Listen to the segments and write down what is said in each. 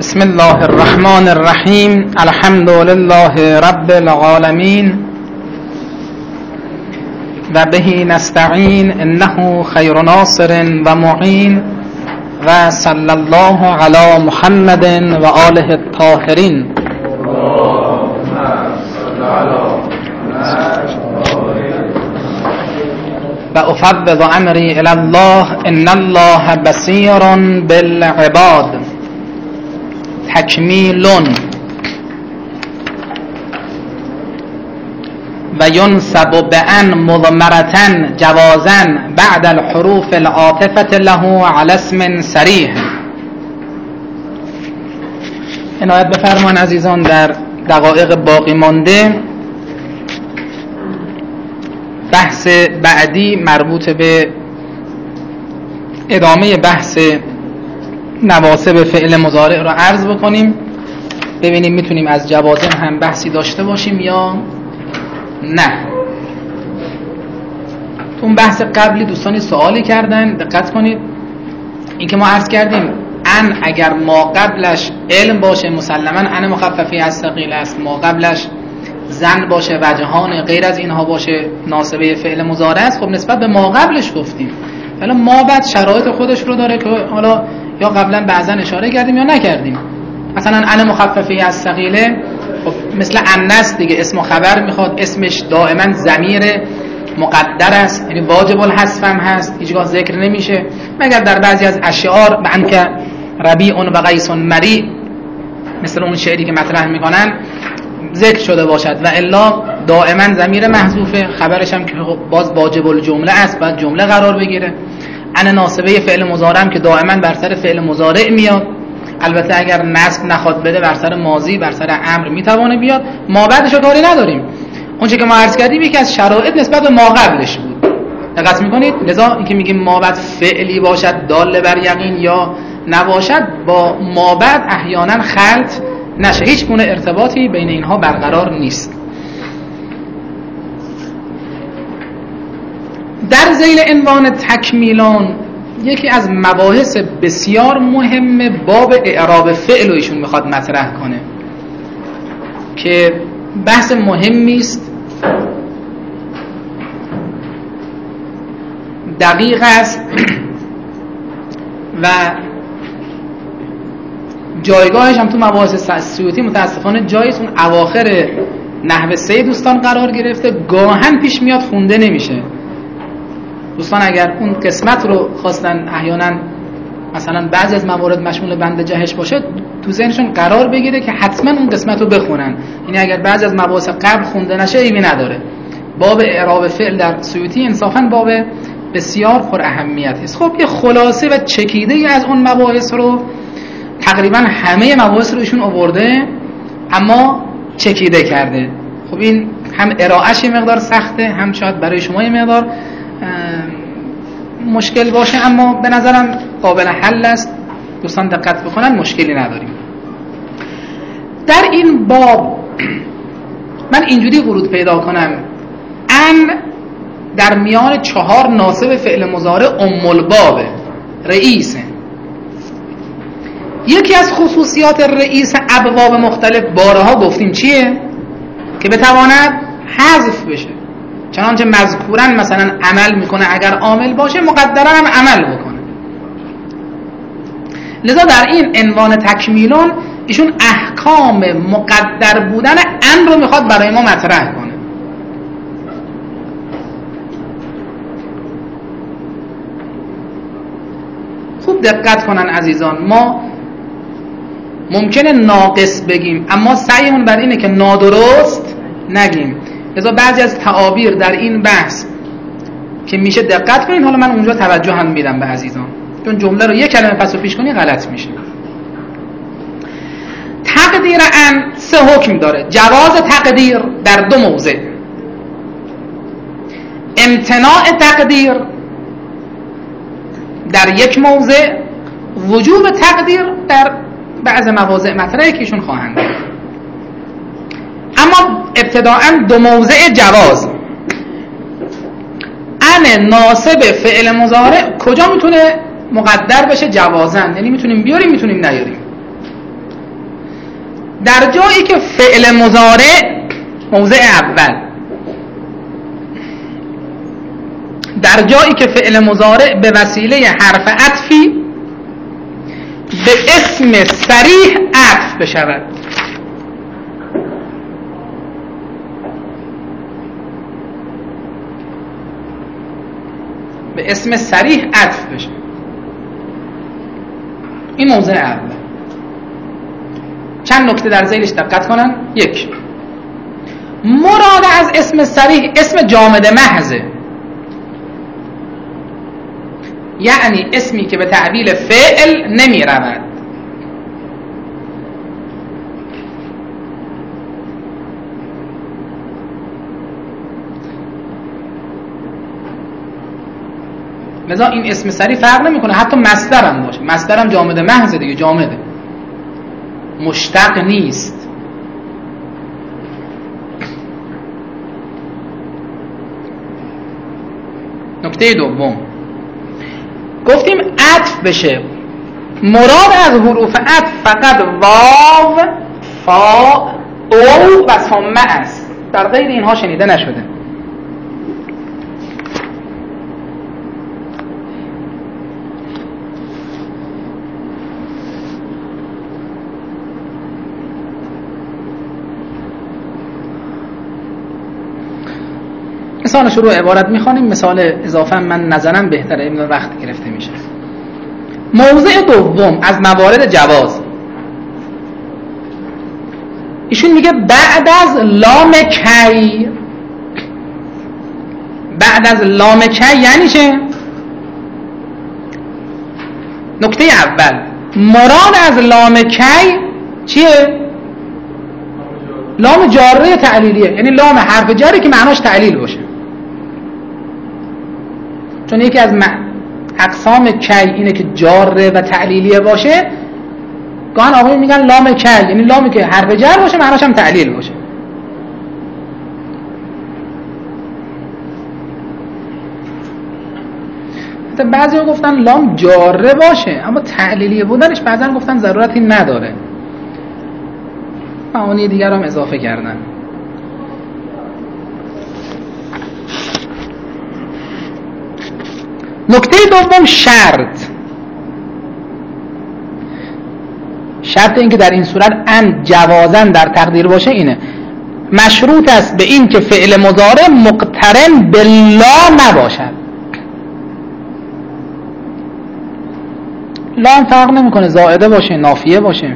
بسم الله الرحمن الرحیم. الحمد لله رب العالمین و به نستعین انه خیر ناصر و معین و صلی الله علی محمد و آله الطاهرین. و افوض امری الی الله ان الله بصیر بالعباد. تکمیل و ینسب بأن مضمرة جوازا بعد الحروف العاطفة له على اسم صریح. عنایت بفرمان عزیزان، در دقایق باقی مانده بحث بعدی مربوط به ادامه بحث نواصب فعل مضارع رو عرض بکنیم، ببینیم میتونیم از جوازم هم بحثی داشته باشیم یا نه. تو اون بحث قبلی دوستانی سوالی کردن، دقت کنید. این که ما عرض کردیم ان اگر ما قبلش علم باشه مسلما ان مخففی از ثقیل است، ما قبلش زن باشه وجهان غیر از اینها باشه ناصبه فعل مضارع است. خب نسبت به ما قبلش گفتیم، حالا ما بعد شرایط خودش رو داره که حالا یا قبلا بعضا اشاره کردیم یا نکردیم. مثلا ان مخففی از ثقیله خب مثل ان است دیگه، اسم و خبر میخواد، اسمش دائما ضمیر مقدر است، یعنی واجب الحذف هم هست، هیچگاه ذکر نمیشه مگر در بعضی از اشعار به انک ربیع و قیس مری، مثل اون شعری که مطرح میکنن ذکر شده باشد، و الا دائما ضمیر محذوفه. خبرش هم که باز واجب الجمله است، باید جمله قرار بگیره. ان ناصبه فعل مضارع هم که دائما بر سر فعل مضارع میاد، البته اگر نصب نخواد بده بر سر ماضی بر سر امر میتونه بیاد. ما بعدش کاری نداریم. اونچه که ما عرض کردیم یکی از شرایط نسبت به ما قبلش بود، دقت میکنید. لذا اینکه میگیم ما بعد فعلی باشد دال بر یقین یا نباشد، با ما بعد احیانا خلط نشه، هیچ گونه ارتباطی بین اینها برقرار نیست. در ذیل عنوان تکمیلان یکی از مباحث بسیار مهم باب اعراب فعل رو ایشون میخواد مطرح کنه که بحث مهمی است، دقیق است و جایگاهش هم تو مباحث سیوطی متاسفانه جایش اون اواخر نحو 3 دوستان قرار گرفته، گاهن پیش میاد خونده نمیشه. دوستان اگر اون قسمت رو خواستن احیانا مثلا بعضی از موارد مشمول بند جهش باشه تو ذهنشون قرار بگیره که حتما اون قسمت رو بخونن، یعنی اگر بعضی از مباحث قبل خونده نشه ایبی نداره. باب اعراب فعل در سیوطی انصافا باب بسیار پر اهمیت است. خب یه خلاصه و چکیده ای از اون مباحث رو تقریبا همه مباحث رو ایشون آورده اما چکیده کرده. خب این هم ارائهش یه مقدار سخته، هم شاید برای شما یه مقدار مشکل باشه، اما به نظرم قابل حل است. دوستان دقت بکنن، مشکلی نداریم. در این باب من اینجوری ورود پیدا کنم، ان در میان 4 ناصب فعل مضارع ام الباب رئیسه. یکی از خصوصیات رئیس ابواب مختلف بارها گفتیم چیه؟ که بتواند حذف بشه، چنانچه مذکورا مثلا عمل میکنه اگر عامل باشه مقدرا هم عمل بکنه. لذا در این عنوان تکمیلون ایشون احکام مقدر بودن ان رو میخواد برای ما مطرح کنه. خوب دقت کنن عزیزان، ما ممکنه ناقص بگیم اما سعیمون بر اینه که نادرست نگیم. لذا بعضی از تعابیر در این بحث که میشه دقت کنین، حالا من اونجا توجه هم میدم به عزیزان، چون جمله رو یک کلمه پس و پیش کنی غلط میشه. تقدیر ان 3 حکم داره. جواز تقدیر در 2 موضع، امتناع تقدیر در 1 موضع، وجوب تقدیر در بعض مواضع مطرحی که ایشون خواهند. اما ابتداءً 2 موضع جواز. ان ناصب فعل مضارع کجا میتونه مقدر بشه؟ جوازن، یعنی میتونیم بیاریم میتونیم نیاریم. در جایی که فعل مضارع موضع اول، در جایی که فعل مضارع به وسیله حرف عطفی به اسم صریح عطف بشود. به اسم صریح عطف بشه. این موضع اول. چند نکته در ذیلش دقت کنن. یک، مراد از اسم صریح اسم جامد محضه، یعنی اسمی که به تعبیل فعل نمی رود. لذا این اسم صریح فرق نمیکنه، حتی مصدر هم باشه، مصدر هم جامد محض دیگه، جامده، مشتق نیست. نکته دوم گفتیم عطف بشه، مراد از حروف عطف فقط واو، فا، او و ثم است، در غیر اینها شنیده نشده. مثال شروع عبارت میخوانیم، مثال اضافه من نظرم بهتره، این وقت گرفته میشه. موضع دوم از موارد جواز، ایشون میگه بعد از لام کی. بعد از لام کی یعنی چه؟ نکته اول، مراد از لام کی چیه؟ لام جاره تعلیلیه، یعنی لام حرف جری که معناش تعلیل باشه. چون یکی از اقسام کی اینه که جاره و تعلیلیه باشه. گاهن آقایون میگن لام کی یعنی لامی که حرف جر باشه معناش هم تعلیل باشه. حتی بعضیا گفتن لام جاره باشه اما تعلیلیه بودنش بعضا گفتن ضرورتی نداره، معانی دیگر هم اضافه کردن. نکته دوم شرط این که در این صورت ان جوازن در تقدیر باشه اینه، مشروط است به این که فعل مضارع مقترن به لا نباشد. لا هم فرق نمیکنه زائده باشه نافیه باشه.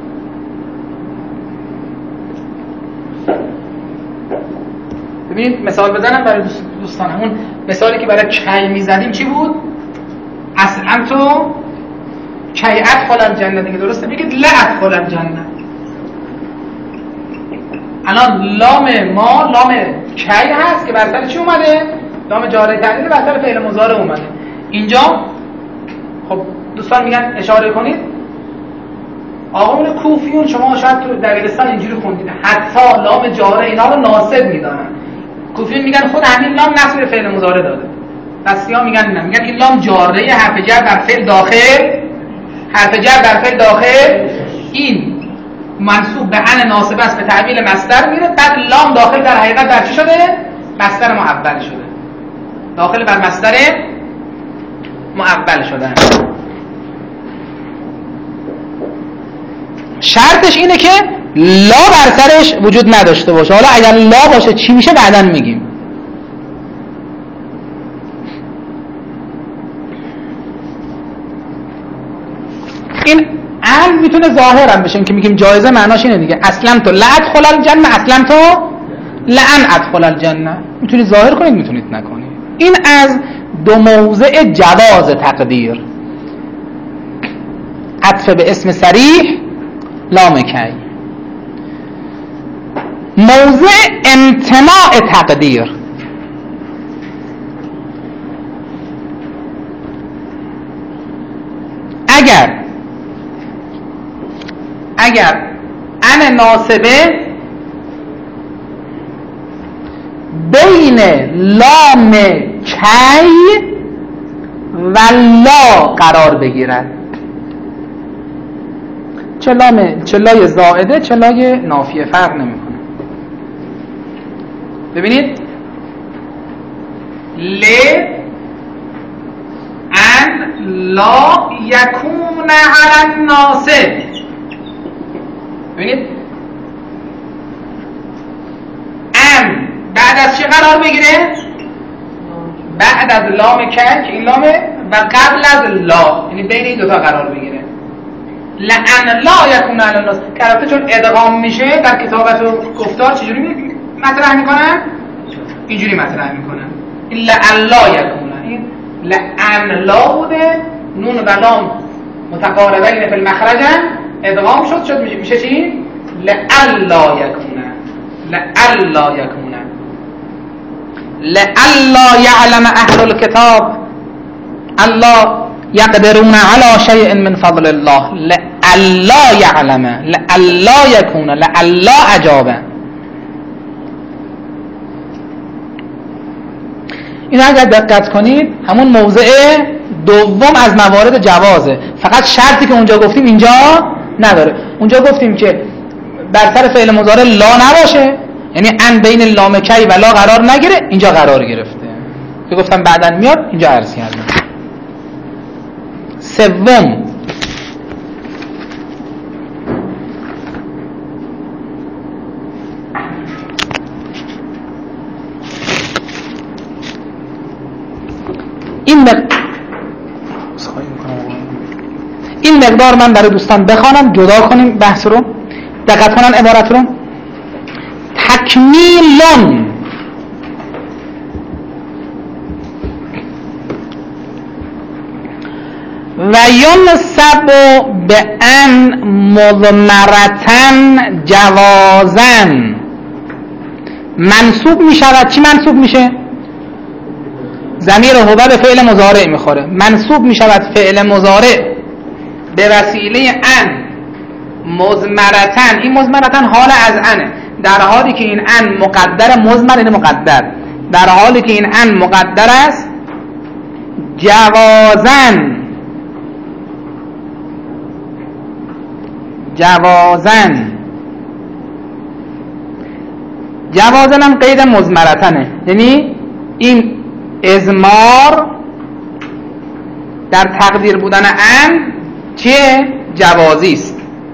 ببینید مثال بزنم برای دوستان. اون مثالی که برای کی میزدیم چی بود؟ اصلا تو کی ادخل الجنه دیگه، درسته؟ بگید لا ادخل الجنه. الان لام ما لام کی هست که بر سر چی اومده؟ لام جاره تعلیل بر سر فعل مضارع اومده. اینجا خب دوستان میگن اشاره کنید، آقایون کوفیون شما شاید تو دبیرستان اینجوری خوندید حتی لام جاره اینا رو ناصب میدانن. کوفیون میگن خود همین لام نصب فعل مضارع داده. بسیار میگن نه، میگن این لام جاره حرف جر در فعل داخل، حرف جر در فعل داخل، این منصوب به ان ناصب است به تعبیل مصدر میره، بعد لام داخل در حقیقت در چی شده؟ مصدر معول شده، داخل بر مصدر معول شده. شرطش اینه که لا بر سرش وجود نداشته باشه. حالا اگر لا باشه چی میشه بعداً میگیم. این ان میتونه ظاهر هم بشه که میگیم جایزه، معناش اینه دیگه اصلا تو لا ادخل الجنه، اصلا تو لعن ادخل الجنه، میتونید ظاهر کنید میتونید نکنید. این از دو موضع جواز تقدیر، عطف به اسم صریح لام کی. موضع امتناع تقدیر، اگر ان ناصبه بین لام کی و لا قرار بگیرد، چلای زائده چلای نافیه فرق نمیکنه. ببینید ل ان لا یکون علی الناس، ببینید ان بعد از چه قرار بگیره؟ بعد از لام که این لامه و قبل از لا، یعنی بین این دوتا قرار بگیره. لأن لا یکون علی الناس که البته چون ادغام میشه در کتابت و گفتار چجوری مطرح میکنن؟ اینجوری مطرح میکنن این لأن لا یکون، این لأن لا بوده، نون و لام متقاربین فی المخرجن، ادغام شد میشه چی؟ لأن لا یکون، لأن لا یکون، لأن لا یعلم اهل الكتاب الله یقدرون علی شیء من فضل الله، لألا یعلم، لألا یکون، لألا عجابه. این اگر دقت کنید همون موضع دوم از موارد جوازه، فقط شرطی که اونجا گفتیم اینجا نداره. اونجا گفتیم که بر سر فعل مضارع لا نباشه، یعنی ان بین لام کی و لا قرار نگیره، اینجا قرار گرفته که گفتم بعداً میاد، اینجا عرض کردم. سوم این مقدار من برای دوستان بخوانم، جدا کنیم بحث رو، دقت کنن عبارت رو. تکمیلون و ینصب به ان مضمرتن جوازن، منصوب می شود. چی منصوب میشه؟ ضمیر هو به فعل مضارع میخوره، منصوب می شود فعل مضارع به وسیله ان مضمرتن. این مضمرتن حال از انه، در حالی که این ان مقدر، مضمر این مقدر، در حالی که این ان مقدر است، جوازن، جوازن، جوازن هم قید مضمرتنه، یعنی این اضمار در تقدیر بودن ان چیه؟ جوازی است،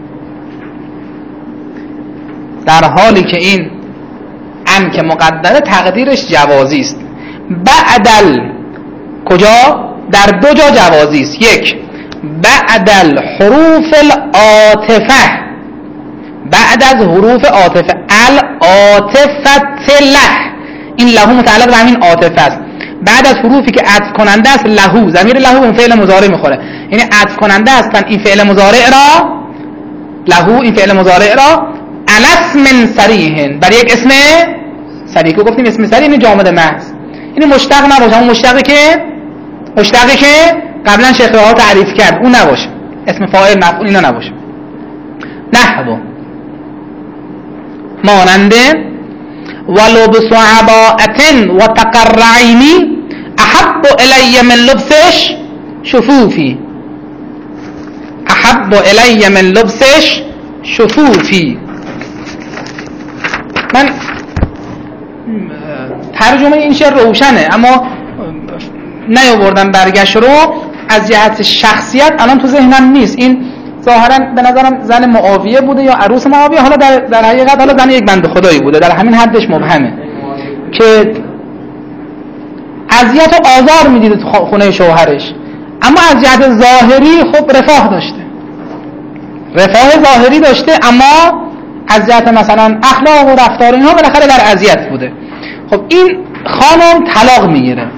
در حالی که این ان که مقدره تقدیرش جوازی است. بعدل کجا؟ در دو جا جوازی است. یک، بعدل حروف العاطفه، بعد از حروف عاطفه، العاطفه له، این له متعلق به همین عاطفه است. بعد از حروفی که عطف کننده است، لهو، ضمیر لهو اون فعل مضارع میخوره، یعنی عطف کننده هستن این فعل مضارع را، لهو این فعل مضارع را، الاسم صریح، بر یک اسم صریح که گفتیم اسم صریح یعنی جامد محض، یعنی مشتق نباشه، اون مشتقی که قبلا شیخ ها تعریف کرد اون نباشه، اسم فاعل مفعول اینا نباشه. نحو ماننده ولبس عباءة و تقرعینی احب الی من لبسش شفوفی، احب الی من لبسش شفوفی. من ترجمه این شعر روشنه اما نیاوردم برگشت رو از جهت شخصیت الان تو ذهنم نیست. این ظاهرا به نظرم زن معاویه بوده یا عروس معاویه، حالا در حقیقت حالا زن یک بنده خدایی بوده، در همین حدش مبهمه که اذیت و آزار میدیده تو خونه شوهرش، اما از جهت ظاهری خب رفاه داشته، رفاه ظاهری داشته، اما از جهت مثلا اخلاق و رفتار اینها بالاخره در اذیت بوده. خب این خانم طلاق میگیره،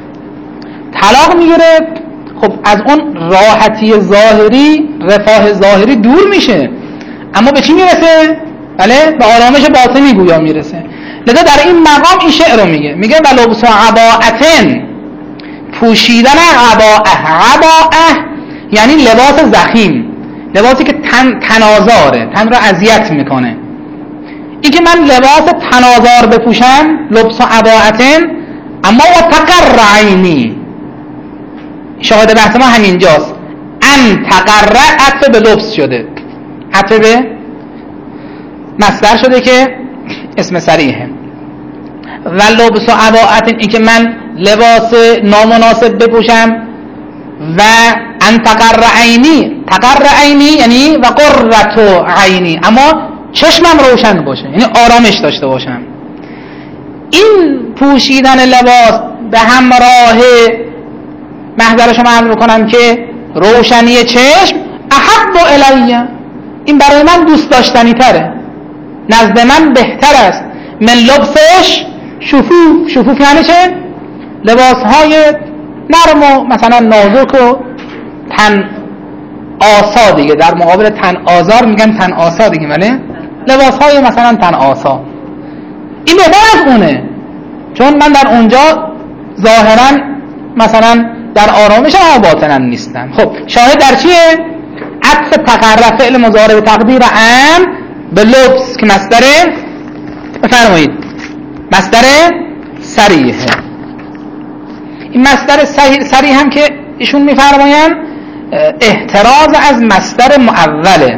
خب از اون راحتی ظاهری، رفاه ظاهری دور میشه، اما به چی میرسه؟ بله، به آرامش باطنی گویا میرسه. لذا در این مقام این شعر رو میگه ولبس عباءة، پوشیدن عباءه یعنی لباس ضخیم، لباسی که تنازاره، تن رو اذیت میکنه. این که من لباس تنازار بپوشم، لبس عباءة، اما و تقرعینی، شاهد بحث ما همینجاست، ان تقرع عطف به لبس شده، عطف به مصدر شده که اسم صریحه. و لبس و عباءت، این که من لباس نامناسب بپوشم. و ان تقر عینی، تقر عینی یعنی و قرة عینی، اما چشمم روشن باشه، یعنی آرامش داشته باشم. این پوشیدن لباس به همراه محضر شما عرض میکنم که روشنی چشم، احب الیه، این برای من دوست داشتنی تره، نزد من بهتر است. من لبسش شفوف، شفوف یعنی چه؟ لباس های نرم و مثلا نازک و تن آسا دیگه، در مقابل تن آزار میگن تن آسا دیگه، بله؟ لباس های مثلا تن آسا، این بهتر از اونه، چون من در اونجا ظاهرا مثلا در آرامش اما باطنا نیستم. خب شاهد در چیه؟ عطف تقرر فعل مضارع به تقدیر ام به لبس که مصدر، بفرمایید مصدر صریحه. این مصدر صریح هم که ایشون میفرمایند احتراز از مصدر معوله.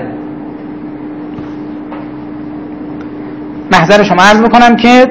محضر شما عرض بکنم که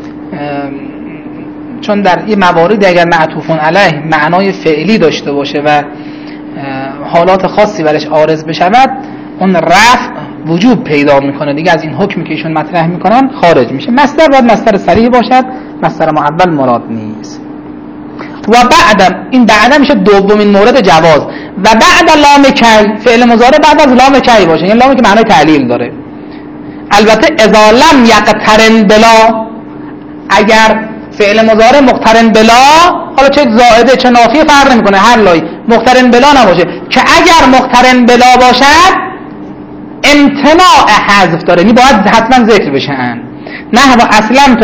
چون در این موارد اگر معطوفون علیه معنای فعلی داشته باشه و حالات خاصی برش عارض بشود، اون رفع وجوب پیدا میکنه دیگه، از این حکمی که ایشون مطرح میکنن خارج میشه. مصدر باید مصدر صریح باشد، مصدر معول مراد نیست. و بعد، این بعد میشه دومین مورد جواز. و بعد لام کی، فعل مضارع بعد از لام کی باشه، یعنی لامی که معنای تعلیل داره. البته اذا لم یقترن بلا، اگر فعل مضارع مقترن بلا، حالا چه زائده چه نافیه فرق نمیکنه، هر لایی مقترن بلا نباشه، که اگر مقترن بلا باشد امتناع حذف داره، یعنی باید حتما ذکر بشن. نه و اسلمت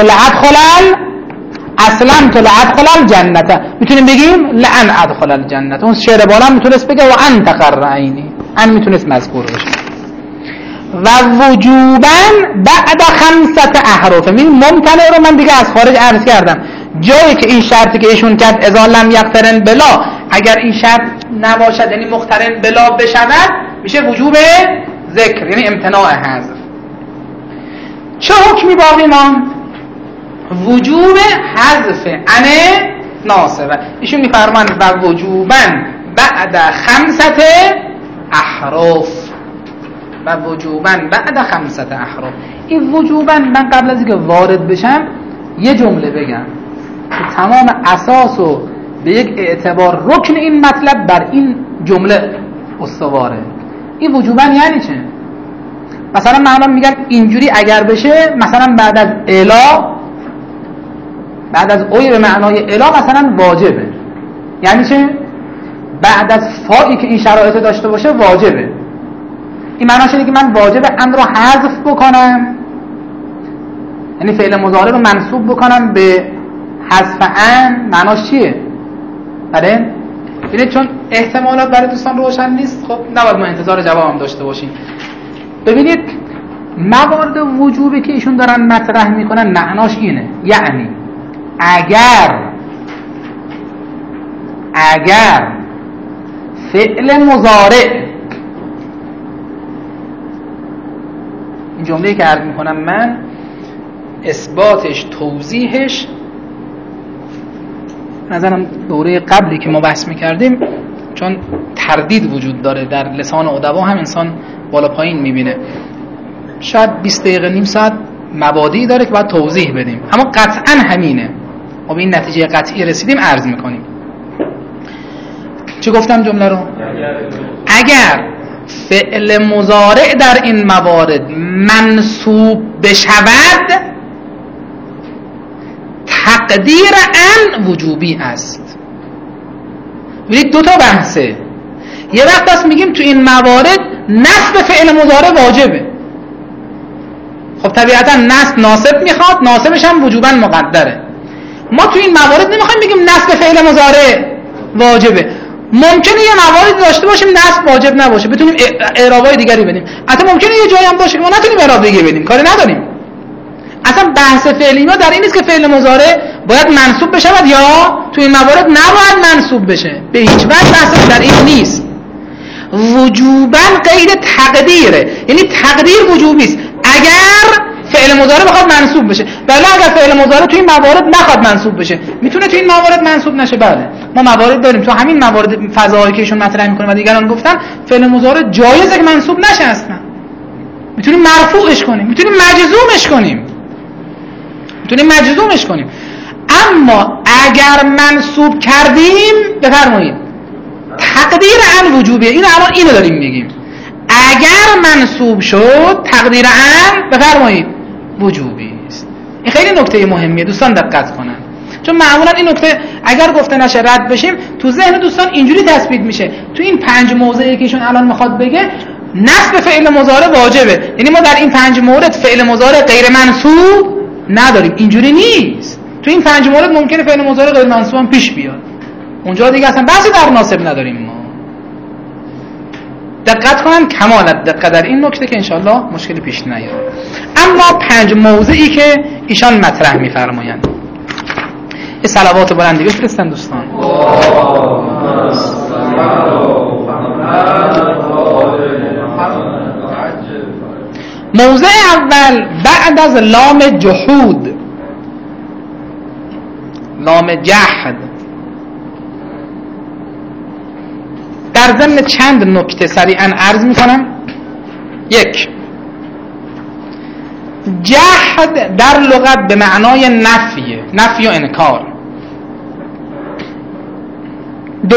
لادخل الجنت، میتونیم بگیم لان ادخل الجنت، اون شعر بالا میتونست بگه و ان تقر عینی، ان میتونست مذکور بشه. و وجوبا بعد 5 احرف، این ممتنع رو من دیگه از خارج عرض کردم، جایی که این شرطی که ایشون کرد اذا لم یقترن بلا، اگر این شرط نباشد یعنی مقترن بلا بشود، میشه وجوب ذکر، یعنی امتناع حذف. چه حکمی باقی ماند؟ وجوب حذف ان ناصبه. ایشون میفرمایند و وجوبا بعد 5 احرف، و وجوبا بعد 5 احرف. این وجوبا من قبل از اینکه وارد بشم یه جمله بگم که تمام اساس و به یک اعتبار رکن این مطلب بر این جمله استواره. این وجوبا یعنی چه؟ مثلا معنا میگن اینجوری اگر بشه، مثلا بعد از الا، بعد از اوی به معنای الا مثلا واجبه. یعنی چه؟ بعد از فایی که این شرایط داشته باشه واجبه. این معناش اینه که من واجب ان رو حذف بکنم، یعنی فعل مضارع رو منصوب بکنم به حذف ان. معناش چیه؟ بله؟ ببینید چون احتمالات برای دوستان روشن نیست، خب نباید ما انتظار جوابم داشته باشیم. ببینید موارد وجوبی که ایشون دارن مطرح میکنن معناش اینه، یعنی اگر فعل مضارع، این جمله‌ای که عرض میکنم من اثباتش توضیحش نظرم دوره قبلی که ما بحث میکردیم، چون تردید وجود داره در لسان ادبا، هم انسان بالا پایین میبینه، شاید 20 دقیقه نیم ساعت مبادی داره که باید توضیح بدیم، اما قطعا همینه. ما به این نتیجه قطعی رسیدیم، عرض میکنیم. چه گفتم جمله رو؟ اگر فعل مضارع در این موارد منصوب بشود، تقدیر ان وجوبی است. ببینید دو تا بحثه. یه وقت هست میگیم تو این موارد نصب فعل مضارع واجبه. خب طبیعتا نصب ناصب میخواد، ناصبش هم وجوبا مقدره. ما تو این موارد نمیخوایم بگیم نصب فعل مضارع واجبه. ممکنه یه مواردی داشته باشیم نصب واجب نباشه، بتونیم اعرابای دیگری بدیم. حتی ممکنه یه جایی هم باشه که ما نتونیم اعراب دیگه بدیم، کاری نداریم. اصلا بحث فعلی ما در این نیست که فعل مضارع باید منصوب بشود یا تو این موارد نباید منصوب بشه. به هیچ وجه بحث در این نیست. وجوبا قید تقدیره، یعنی تقدیر وجوبی است اگر فعل مضارع بخواد منصوب بشه. بله اگر فعل مضارع تو این موارد نخواد منصوب بشه، میتونه تو این موارد منصوب نشه. بله ما موارد داریم تو همین موارد فضایی که ایشون مطرح میکنه و دیگران گفتن فعل مضارع جایزه که منصوب نشه اصلا، میتونیم مرفوعش کنیم، میتونیم مجزومش کنیم. اما اگر منصوب کردیم، بفرمایید تقدیر ان وجوبیه. اینو الان اینو داریم میگیم، اگر منصوب شد تقدیر ان بفرمایید وجوبی است. این خیلی نکته مهمیه، دوستان دقت کنن، چون معمولا این نکته اگر گفته نشه رد بشیم تو ذهن دوستان اینجوری تثبیت میشه تو این 5 موضعی که ایشون الان میخواد بگه نصب فعل مضارع واجبه، یعنی ما در این 5 مورد فعل مضارع غیر منصوب نداریم. اینجوری نیست، تو این 5 مورد ممکنه فعل مضارع غیر منصوب هم پیش بیاد، اونجا دیگه اصلا بحثی در ناصب نداریم. ما دقت کنن کمال دقت در این نکته که انشالله مشکلی پیش نیاد. اما 5 موضعی که ایشان مطرح میفرمایند، یه صلوات بلندی بفرستن دوستان. موضع اول بعد از لام جحود، لام جحد، در ضمن چند نکته سریعا عرض میکنم. 1. جحد در لغت به معنای نفی و انکار. 2.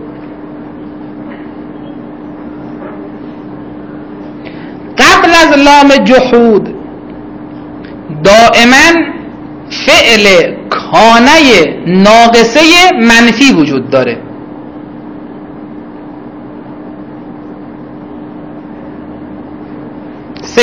قبل از لام جحود دائما فعل کانه ناقصه منفی وجود داره. 3.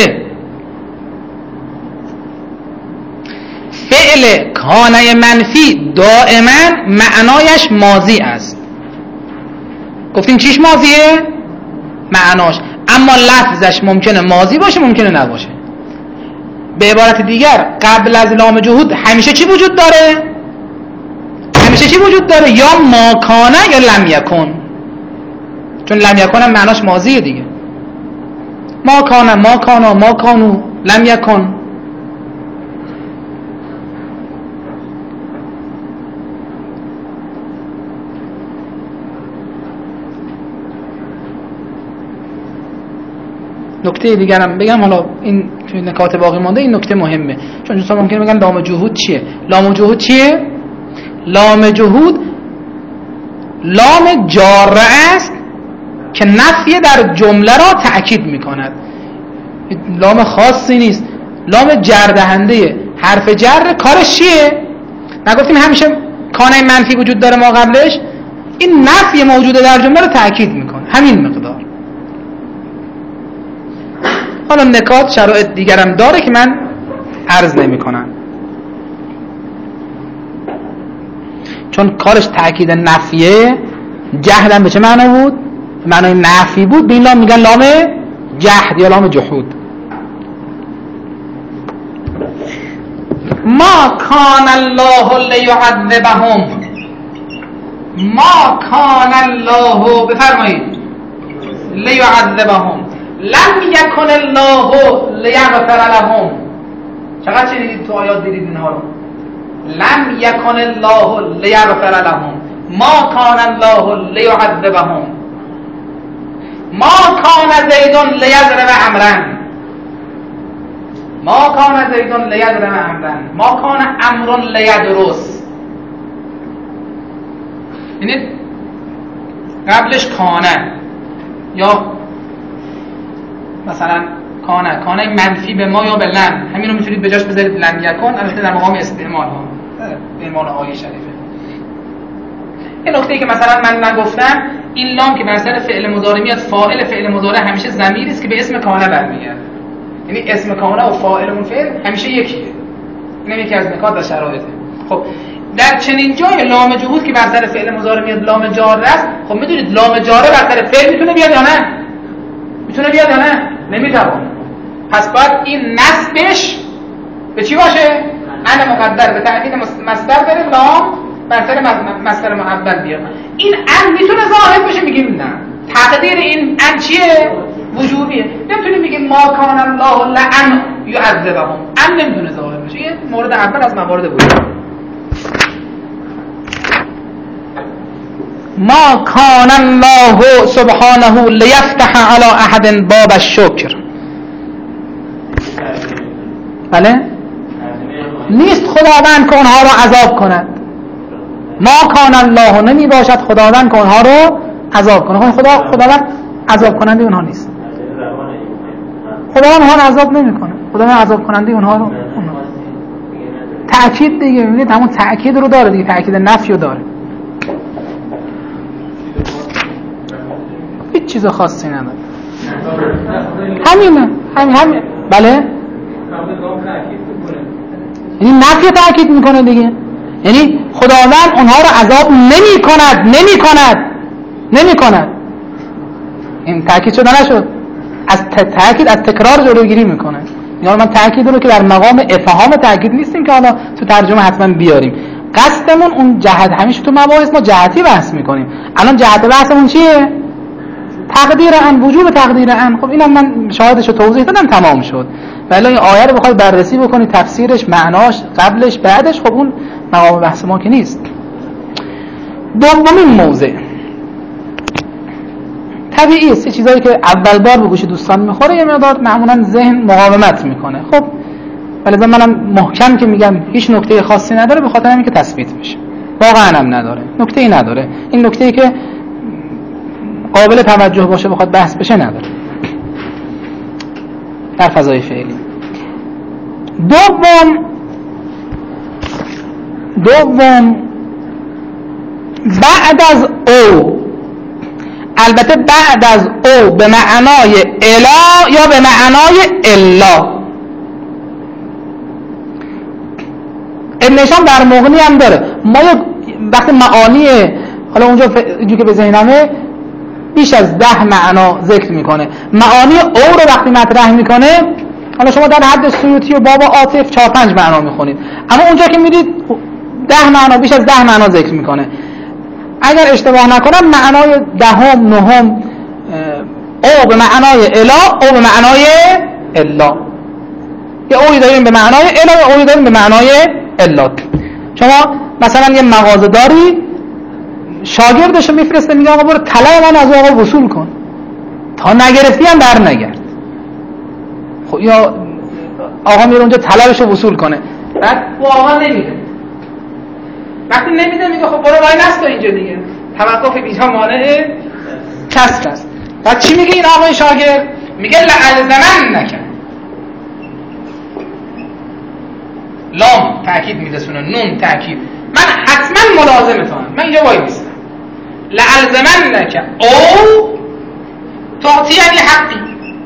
فعل کانه منفی دائما معنایش ماضی است. گفتیم چیش ماضیه؟ معناش، اما لفظش ممکنه ماضی باشه ممکنه نباشه. به عبارت دیگر قبل از لام جحود همیشه چی وجود داره؟ یا ما کانه یا لم یکن، چون لم یکن هم معناش ماضیه دیگه. ما کانه، ما کانا، ما کانو، لم یکن. نکته دیگرم بگم، حالا این توی نکات باقی مانده این نکته مهمه، چون دوستان ممکنه بگن لام جحود چیه؟ لام جحود لام جاره است که نفی در جمله را تأکید میکند. لام خاصی نیست، لام جردهنده. حرف جر کارش چیه؟ نگفتیم همیشه کانه منفی وجود داره ما قبلش؟ این نفی موجوده در جمله رو تأکید میکنه، همین مقدار. حالا نکات شرایط دیگرم داره که من عرض نمی کنم، چون کارش تأکید نفیه. جهدم به چه معنا بود؟ به معنای نفی بود، به این لام میگن لام جهد یا لام جحود. ما کان الله لیعذبهم، ما کان الله بفرمایید لیعذبهم، لم یکن الله لیغفر لهم. چقدر شنیدید تو آیات دیدید اینها رو؟ لم یکن الله لیغفر لهم، ما کان الله لیعذبهم، ما کان زید لیضرب عمرا، ما کان زید لیضرب عمرا، ما کان عمرو لیدرس. یعنی قبلش کانه یا مثلا کانه منفی به ما یا به لم، همین رو میتونید به جاش بذارید لم یکن، البته در مقام استعمال ها استعمال آیه شریفه. این نکته که مثلا من نگفتم، این لام که بر سر فعل مضارع میاد، فاعل فعل مضارع همیشه ضمیری است که به اسم کانه برمیگرده، یعنی اسم کانه و فاعل اون فعل همیشه یکیه. این یکی از نکات و شرایطه. خب در چنین جای لام جحود که بر سر فعل مضارع میاد لام جاره است، خب میدونید لام جاره بر سر فعل میتونه بیاد یا نه؟ میتونه بیاد یا نه؟ نمیتونه. پس باید این نصبش به چی باشه؟ ان مقدر به تأکید مصدر بره، لام بر سر مصدر محول بیاد. این ان میتونه ظاهر بشه، میگیم نه. تقدیر این ان چیه؟ وجوبیه. نمیتونیم بگیم ما کان الله لأن یعذبهم، ان نمیتونه ظاهر بشه. این مورد اول از موارد وجوب. ما کان الله سبحانه لیفتح علی احد باب الشکر. بله؟ نیست خداوند که اونها رو عذاب کند. ما کان الله، نمی باشد خداوند که اونها رو عذاب کنه. خداوند عذاب کننده اونها نیست. خداوند اونها رو عذاب نمیکنه. خداوند عذاب کننده اونها رو تأکید دیگه، میبینید همون تأکید رو داره دیگه، تأکید نفی رو داره. هیچ چیز خاصی نداره. همینه. همین. بله؟ یعنی نفی تأکید میکنه دیگه. یعنی خداوند اونها رو عذاب نمی کند. این تأکید شده نشد. از تأکید از تکرار جلوگیری میکنه. یعنی من تأکید رو که در مقام افهام تأکید نیستیم که حالا تو ترجمه حتما بیاریم. قصدمون اون جهت، همیشه تو مباحث ما جهتی بحث میکنیم. الان جهت بحثمون چیه؟ تقدیر ان، وجوب تقدیر ان. خب اینم من شاهدش رو توضیح دادم، تمام شد. ولی این آیه رو بخوای بررسی بکنی، تفسیرش، معناش، قبلش، بعدش، خب اون مقام بحث ما که نیست. دومین موضع طبیعیه، سه چیزایی که اول بار به گوش دوستان میخوره یه مقدار معمولا ذهن مقاومت میکنه. خب ولی منم محکم که میگم هیچ نکته خاصی نداره، به خاطر همین که تثبیت میشه. واقعا هم نداره، نکته‌ای نداره. این نکته‌ای که قابل توجه باشه بخواد بحث بشه نداره در فضای فعلی. دوم بعد از او، البته بعد از او به معنای الا یا به معنای الا. ابن هشام در مغنی هم داره. ما وقتی معانی، حالا اونجا اینجور که به ذهنمه بیش از 10 معنا ذکر میکنه. معانی او رو وقتی مطرح میکنه، حالا شما در حد سیوطی و باب عاطف 4-5 معنا میخونید، اما اونجا که میرید 10 معنا، بیش از 10 معنا ذکر میکنه. اگر اشتباه نکنم معنای دهم، نهم او به معنای الا، او به معنای الا. یه اوی داریم به معنای الا، یه اوی داریم به معنای الا. شما مثلا یه مغازه داری، شاگردشو میفرسته میگه آقا برو طلب من از آقا وصول کن، تا نگرفتی هم بر نگرد. خب یا آقا میره اونجا طلبشو وصول کنه، بعد او آقا نمیده. وقتی نمیده میگه خب برو وای نست اینجا دیگه، توقف بیجا مانع کسب است. بعد چی میگه این آقای شاگرد؟ میگه لعلزمن نکن. لام تأکید میرسونه، نون تأکید، من حتما ملازمتونم، من اینجا وای میستم. لعلزمن نکن او تعطی یعنی حقی،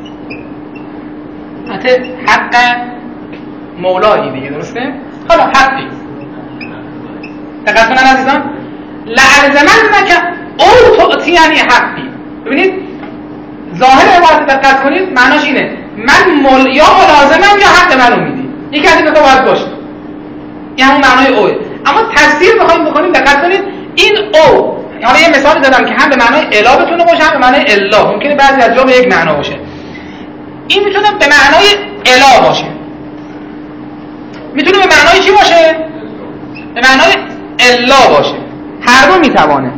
حق مولایی دیگه، درسته؟ حالا حقی دقت کنن عزیزان، لعلزمنک او تعطی یعنی حقی. ببینید ظاهر عبارت دقت کنید، معناش اینه من یا ملازمم یا حق منو میدی، یکی از این دو تا باید باشه. این همون معنای اوه. اما تفسیر بخوایم بکنیم دقت کنید، این او، حالا یه مثال دادم که هم به معنای الا بتونه باشه، هم به معنای الا. ممکنه بعضی از جا به یک معنا باشه. این میتونه به معنای الا باشه، میتونه به معنای چی باشه؟ به معنای الا باشه. هر دو میتوانه.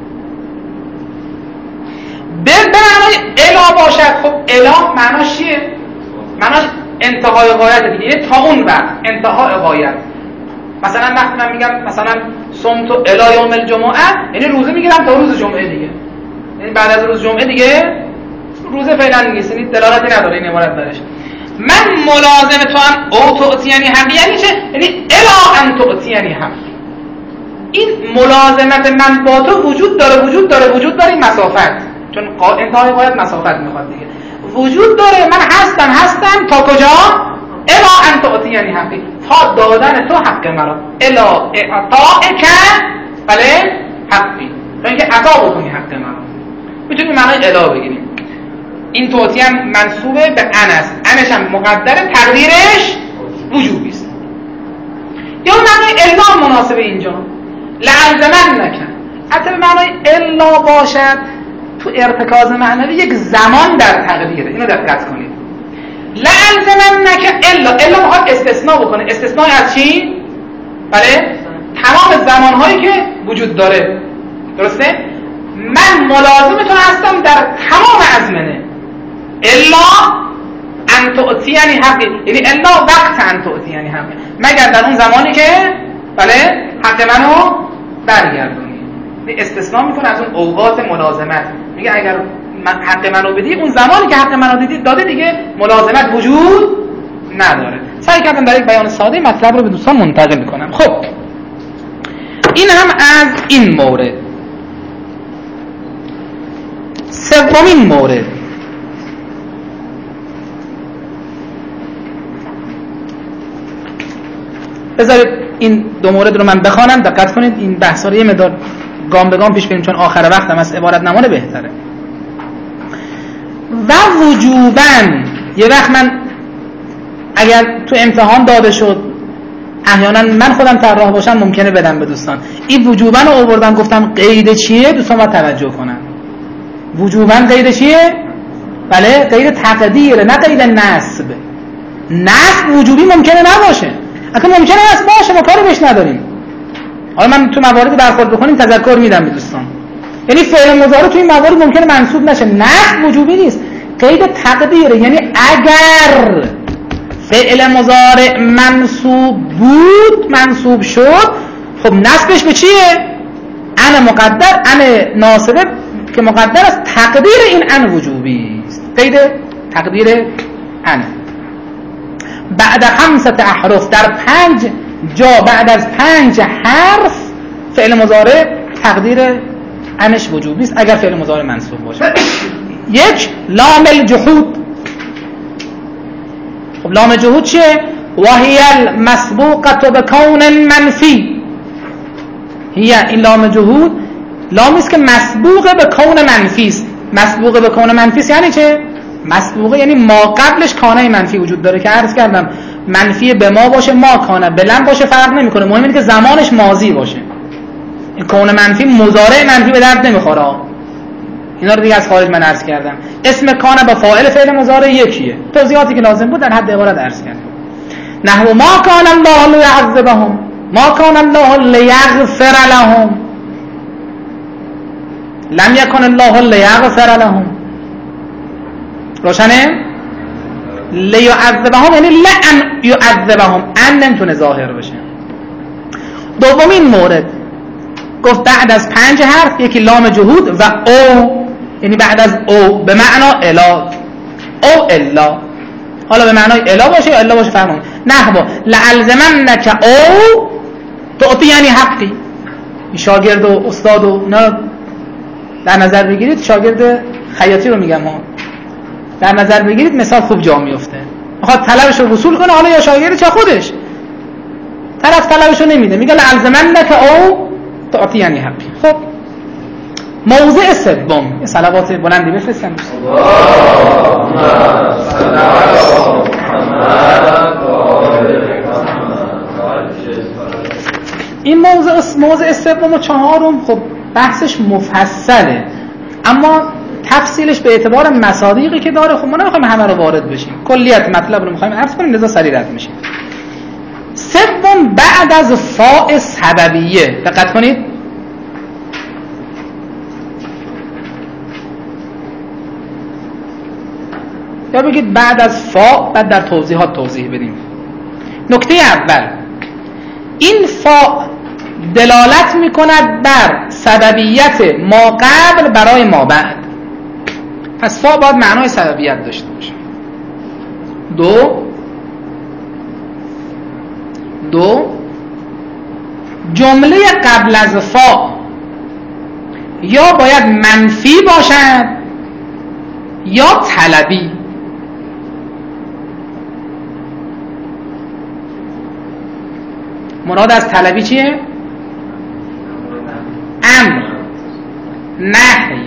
به معنای الا باشد. خب الا معناش چیه؟ معناش انتهای غایت دیگه، یعنی تا اون وقت انتهای غایت. مثلا وقتی من میگم مثلا صمت الی یوم الجمعه، یعنی روزه میگیرم تا روز جمعه دیگه، یعنی بعد از روز جمعه دیگه روزه فعلا نیست، یعنی دلالتی نداره این عبارت برش. من ملازم تو هم او تعطی یعنی حقی، یعنی چه؟ یعنی الا ان تعطی یعنی حقی. این ملازمت من با تو وجود داره این مسافت، چون انتهای غایت مسافت میخواد دیگه، وجود داره. من هستم تا کجا؟ الا ان تعطی یعنی حقی، تا دادن تو حق مرا. الا اعطائک بله حقی، تا اینکه عطا بکنی حق مرا. میتونیم معنای الا بگیریم. این تعطی هم منصوبه به ان است، انش هم مقدره، تقدیرش وجوبی است. یا معنای الا مناسب اینجا، لعلزمن نکن. حتی به معنای الا باشد، تو ارتکاز معنوی یک زمان در تقدیره. اینو دقت کنید. لعلزمنک الا میخواد استثناء بکنه. استثناء از چی؟ بله؟ تمام زمانهایی که وجود داره. درسته؟ من ملازمتون هستم در تمام ازمنه. الا ان تؤتینی حقی، یعنی الا وقت ان تؤتینی حقی، مگر در اون زمانی که بله حق منو برگردونی. استثناء میکنه از اون اوقات ملازمت. میگه اگر حق منو بدی، اون زمانی که حق منو داده دیگه ملازمت وجود نداره. سعی کردم در یک بیان ساده مطلب رو به دوستان منتقل کنم. خب این هم از این مورد. سومین مورد، بذارید این دو مورد رو من بخوانم، دقت کنید. این بحثا رو یه مقدار گام به گام پیش بریم چون آخر وقتم از عبارت نمونه بهتره. و وجوباً، یه وقت من اگر تو امتحان داده شد، احیانا من خودم طراح باشم ممکنه بدم به دوستان. این وجوباً رو آوردم گفتم قید چیه، دوستان باید توجه کنن. وجوباً قید چیه؟ بله قید تقدیره، نه قید نصب. نصب وجوبی ممکنه نباشه، اصلا ممکنه است باشه، ما کاری بهش نداریم. حالا من تو مواردی برخورد بکنیم تذکر میدم به دوستان. یعنی فعل مضارع تو این موارد ممکنه منصوب نشه، نصب وجوبی نیست، قید تقدیره. یعنی اگر فعل مضارع منصوب بود، منصوب شد، خب نصبش به چیه؟ ان مقدر، ان ناصبه که مقدر است، تقدیر این ان وجوبی است. قید تقدیر ان بعد 5 احرف، در 5 جا بعد از 5 حرف فعل مضارع تقدیر انش وجوبی است اگر فعل مضارع منصوب باشه. یک، لام الجحود. خب لام جحود چیه؟ وهی المسبوقه بکون منفی. هی، این لام جحود لامی است که مسبوقه به کون منفی است. مسبوقه به کون منفی است یعنی چه؟ مسبوقه یعنی ما قبلش کانه منفی وجود داره که عرض کردم منفی به ما باشه، ما کانه بلند باشه فرق نمیکنه، مهم اینه که زمانش ماضی باشه. این کون منفی مضارع منفی به درد نمیخوره. اینا رو دیگه از خارج من عرض کردم. اسم کانه با فاعل فعل مضارع یکیه. توضیحاتی که لازم بود در حد عبارت عرض کردم. نحو ما کان الله لیعذبهم، ما کان الله لیغفر لهم، لم یکن الله لیغفر لهم. روشنه؟ لیعذبهم یعنی لأن یعذبهم، ان نمیتونه ظاهر بشه. دومین مورد گفت بعد از 5 حرف، یکی لام جهود و او، یعنی بعد از او به معنا الا او الا. حالا به معنای الا باشه یا الا باشه فهمون. نحو لعلزمنک او تعطی یعنی حقی. شاگرد و استاد و اینا در نظر بگیرید. شاگرد خیاطی رو میگم ها، در نظر بگیرید مثال خوب جا میفته. میخواد طلبش رو وصول کنه، حالا یا شاگرد چه خودش، طرف طلبش رو نمیده، میگه لعلزمنک او تعطی یعنی حقی. خب موضع سوم، یه صلوات بلندی بفرستم. این موضع سوم و چهارم خب بحثش مفصله، اما تفصیلش به اعتبار مصادیقی که داره خب ما نمیخوایم همه رو وارد بشیم، کلیت مطلب رو میخوایم عرض کنیم، لذا سریع رد میشیم. سوم بعد از فاء سببیه، دقت کنید. یا بگید بعد از فاء، بعد در توضیحات توضیح بدیم. نکته اول، این فاء دلالت میکند بر سببیت ما قبل برای ما بعد. پس فاء باید معنای سببیت داشته باشه. دو جمله قبل از فاء یا باید منفی باشد یا طلبی. مراد از طلبی چیه؟ امر، نهی،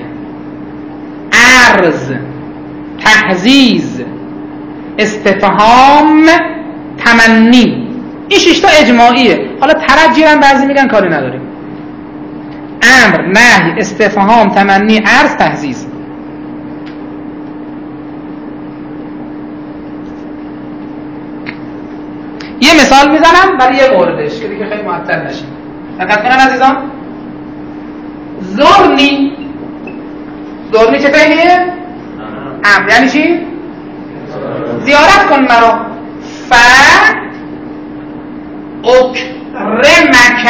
عرض، تحزیز، استفهام، تمنی. این 6 تا اجماعیه. حالا ترجیح هم بعضی میگن کاری نداریم. امر، نهی، استفهام، تمنی، عرض، تحزیز. یه مثال میزنم برای یه موردش که دیگه خیلی معطل نشیم. دقت کنن عزیزان. زورنی چه فعلیه؟ امر. یعنی چی؟ زیارت کن مرا. اکرمک،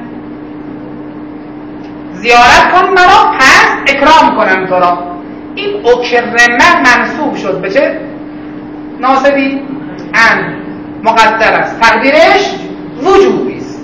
زیارت کن مرا پس اکرام کنم تو را. این اکرمک منصوب شد به چه؟ ناصبی؟ ان مقدر است. تقدیرش وجوبی است.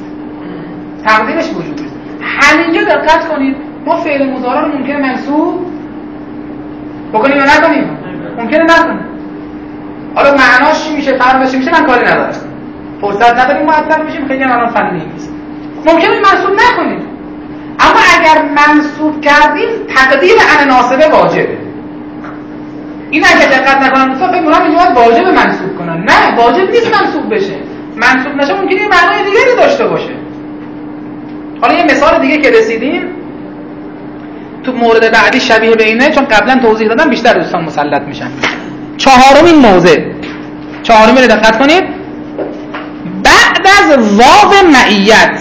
همینجا دقت کنید، ما فعل مضارع رو ممکنه منصوب بکنیم یا نکنیم؟ ممکنه نکنیم. حالا معناش چی میشه، فرقش چی میشه، من کاری ندارم. فرصت نداریم معطل میشیم، خیلی الان فنی نیست. ممکنه منصوب نکنیم، اما اگر منصوب کردیم تقدیر ان ناصبه واجبه. این اگه دقت نکنن دوستان فکر می‌کنن اینجا واجب منصوب کنن. نه، واجب نیست منصوب بشه. منصوب نشه ممکنه یه معنای دیگری داشته باشه. حالا یه مثال دیگه که رسیدیم تو مورد بعدی شبیه به اینه، چون قبلا توضیح دادم بیشتر دوستان مسلط میشن. چهارمین موضع، چهارمی رو دقت کنید. بعد از واو معیت،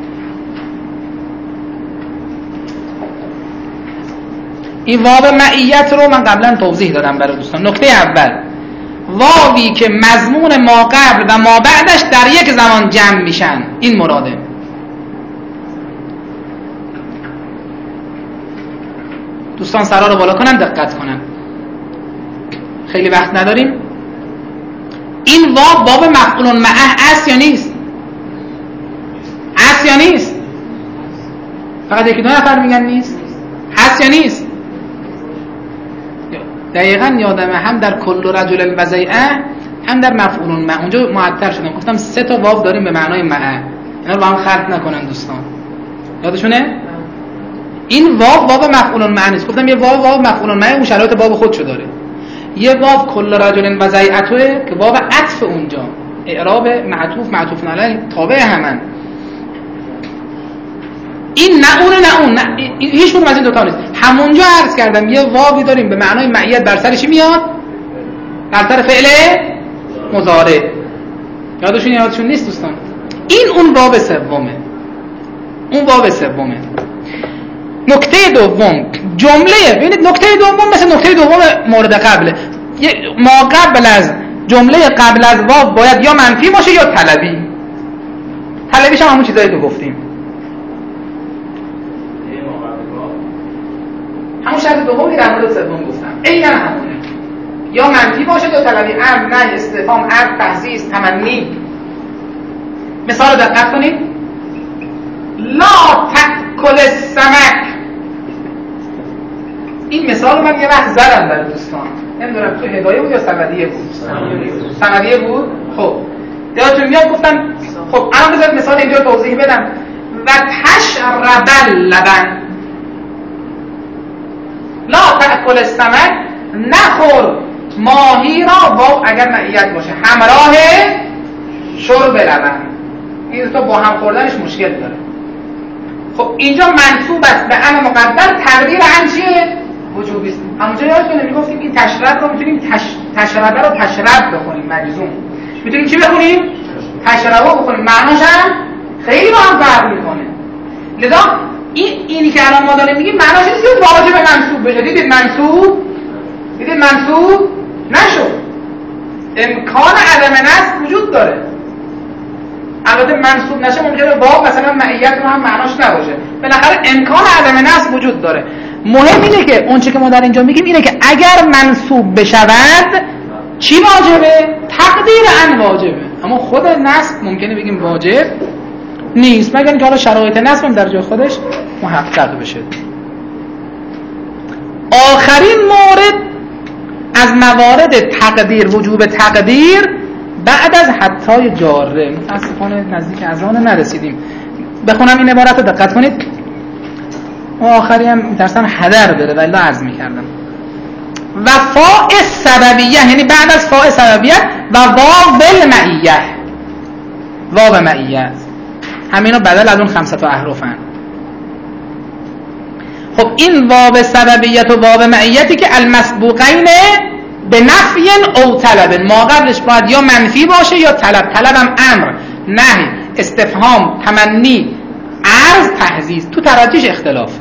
این واو معیت رو من قبلا توضیح دادم برای دوستان. نکته اول، واوی که مضمون ما قبل و ما بعدش در یک زمان جمع میشن، این مراده. دوستان سرا رو بالا کنن، دقت کنن، خیلی وقت نداریم. این واو مفعول معه است یا نیست؟ است یا نیست؟ فقط یکی دو نفر میگن نیست. هست یا نیست؟ دقیقاً یادمه هم در کل رجل وضیعه هم در مفعول معه اونجا معطل شدم، گفتم 3 تا واو داریم به معنای معه، اینا رو با هم خلط نکنن دوستان. یادشونه؟ این واو مفعول معه نیست. گفتم یه واو مفعول معه اون شرایط باب خودشو داره. یه واو کل رجل وضیعته که واو عطف، اونجا اعراب معطوف علیه تابع همن. این نه اون نه هیچ کدوم از این دو تا نیست. همونجا عرض کردم یه واوی داریم به معنای معیت بر سر چی میاد؟ بر سر فعل مضارع. یادشون نیست دوستان؟ این اون واو سومه. نکته دوم، جمله، ببینید نکته دوم مثل نکته دوم مورد قبله. ما قبل از جمله قبل از واو باید یا منفی باشه یا طلبی. طلبیش هم همون چیزایی که گفتیم، همون شرط دومی در مورد سوم گفتم، عیناً همونه. یا منفی باشه یا طلبی. امر، نهی، استفهام، عرض، تحسیس، تمنی. مثال دقت کنید. لا تأکل السمک. این مثال من یه وقت زدم برای دوستان، نمیدونم تو هدایه بود یا سمدیه بود. سمدیه بود. خب یادتون میاد گفتم خب الان بذارید مثال اینجا توضیح بدم. و تشرب اللبن. لا تأکل السمک، نخور ماهی را واو اگر معیت باشه همراه شرب لبن. این تو با هم خوردنش مشکل داره. خب اینجا منصوب است به ان مقدر، تقدیر ان چیه؟ وجوبی است. همونجا یادتونه میگفتیم این تشرب رو میتونیم تشربه رو تشرب بخونیم، مجزوم. میتونیم چی بخونیم؟ تشربه بخونیم. معناش هم خیلی با هم فرق میکنه. لذا اینی که الان ما داریم میگیم معناش نیست که واجب منصوب بشه. دیدید منصوب نشد. امکان عدم نصب وجود داره. البته منصوب نشه ممکنه واو مثلا معیت رو هم معناش نباشه. بالاخره امکان عدم نصب وجود داره. مهم اینه که اون چه که ما در اینجا میگیم اینه که اگر منصوب بشود چی واجبه؟ تقدیر ان واجبه. اما خود نصب ممکنه بگیم واجب نیست، مگر اینکه حالا شرایط نصب هم در جای خودش محقق بشه. آخرین مورد از موارد تقدیر، وجوب تقدیر بعد از حتی جاره. متاسفانه نزدیک اذان نرسیدیم. بخونم این عبارت رو دقت کنید. آخری هم میترسم هدر بره ولی عرض میکردم. و فاء سببیه، یعنی بعد از فاء سببیت و واو معیت همینا بدل از اون 5 احرفن. خب این واو سببیت و واو معیتی که المسبوقین به نفی او طلب، ما قبلش باید یا منفی باشه یا طلب. طلبم امر، نهی، استفهام، تمنی، عرض، تحزیز. تو ترجیح اختلاف.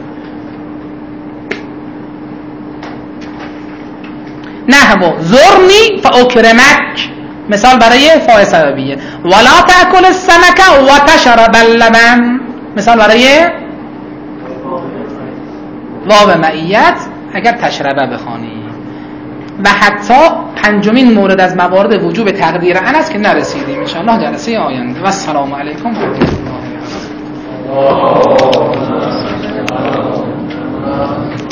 نحو زرنی فاکرمک، مثال برای فاعل سببیه. ولا تأکل السمک و تشرب اللبن، مثال برای واو معیت اگر تشربه بخوانی. و حتی پنجمین مورد از موارد وجوب تقدیر ان است که نرسیدیم، ان شاء الله جلسه آینده. و السلام علیکم و رحمت الله و برکاته.